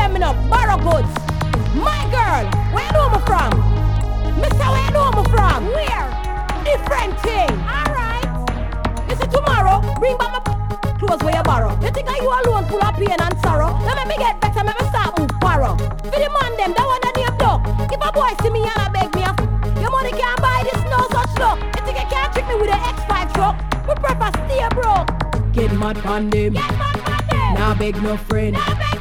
them me up, borrow goods. My girl, where you know me from? Mister, where you know me from? Where? Different thing. Alright. You see tomorrow, bring back my clothes where you borrow. You think are you alone full of pain and sorrow? Now let me get better, let me start move borrow. For the man them, that one that name dog. If a boy see me and I beg me a your money can't buy this, no such luck. You think you can't trick me with an X5 truck? We prefer stay broke. Get mad on them. Get mad on them. Now beg no friend. Now beg